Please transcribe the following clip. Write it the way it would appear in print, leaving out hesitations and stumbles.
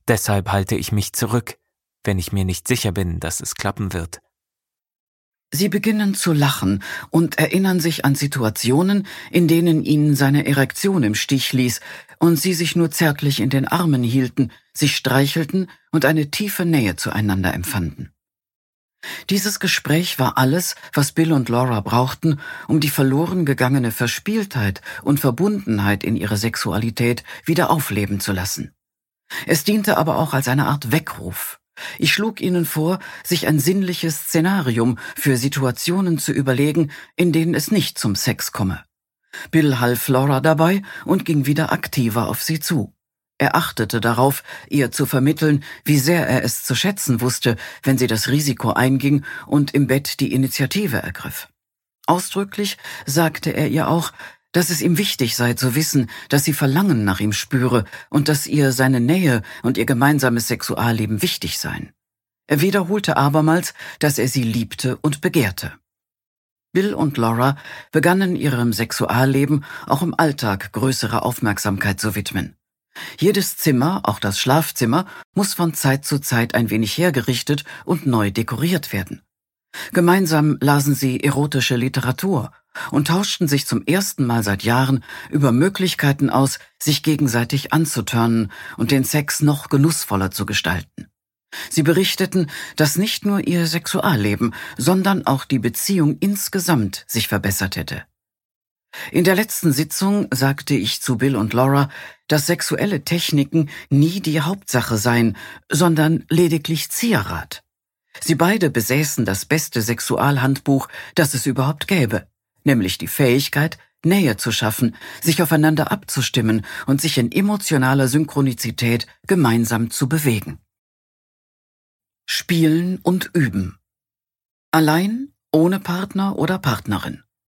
Deshalb halte ich mich zurück, wenn ich mir nicht sicher bin, dass es klappen wird. Sie beginnen zu lachen und erinnern sich an Situationen, in denen ihn seine Erektion im Stich ließ und sie sich nur zärtlich in den Armen hielten, sich streichelten und eine tiefe Nähe zueinander empfanden. Dieses Gespräch war alles, was Bill und Laura brauchten, um die verloren gegangene Verspieltheit und Verbundenheit in ihre Sexualität wieder aufleben zu lassen. Es diente aber auch als eine Art Weckruf. Ich schlug ihnen vor, sich ein sinnliches Szenarium für Situationen zu überlegen, in denen es nicht zum Sex komme. Bill half Laura dabei und ging wieder aktiver auf sie zu. Er achtete darauf, ihr zu vermitteln, wie sehr er es zu schätzen wusste, wenn sie das Risiko einging und im Bett die Initiative ergriff. Ausdrücklich sagte er ihr auch, dass es ihm wichtig sei zu wissen, dass sie Verlangen nach ihm spüre und dass ihr seine Nähe und ihr gemeinsames Sexualleben wichtig seien. Er wiederholte abermals, dass er sie liebte und begehrte. Bill und Laura begannen ihrem Sexualleben auch im Alltag größere Aufmerksamkeit zu widmen. Jedes Zimmer, auch das Schlafzimmer, muss von Zeit zu Zeit ein wenig hergerichtet und neu dekoriert werden. Gemeinsam lasen sie erotische Literatur und tauschten sich zum ersten Mal seit Jahren über Möglichkeiten aus, sich gegenseitig anzutörnen und den Sex noch genussvoller zu gestalten. Sie berichteten, dass nicht nur ihr Sexualleben, sondern auch die Beziehung insgesamt sich verbessert hätte. In der letzten Sitzung sagte ich zu Bill und Laura, dass sexuelle Techniken nie die Hauptsache seien, sondern lediglich Zierat. Sie beide besäßen das beste Sexualhandbuch, das es überhaupt gäbe, nämlich die Fähigkeit, Nähe zu schaffen, sich aufeinander abzustimmen und sich in emotionaler Synchronizität gemeinsam zu bewegen. Spielen und üben. Allein, ohne Partner oder Partnerin.